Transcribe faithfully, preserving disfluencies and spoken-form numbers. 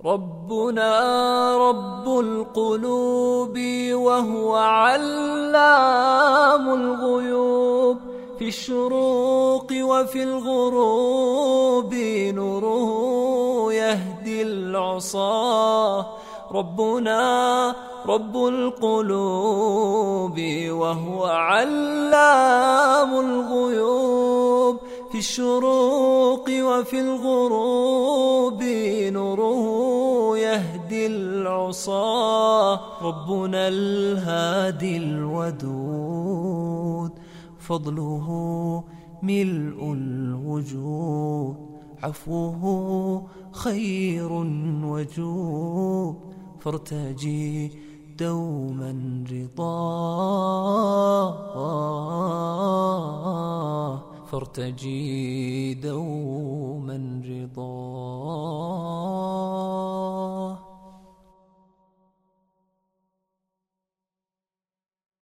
ربنا رب القلوب وهو علام الغيوب، في الشروق وفي الغروب نوره يهدي العصاة. ربنا رب القلوب وهو علام الغيوب، في الشروق وفي الغروب نوره يهدي العصاة. ربنا الهادي الودود، فضله ملء الوجود، عفوه خير وجود، فارتجي دوما رضاه، فارتجي دوما رضاه.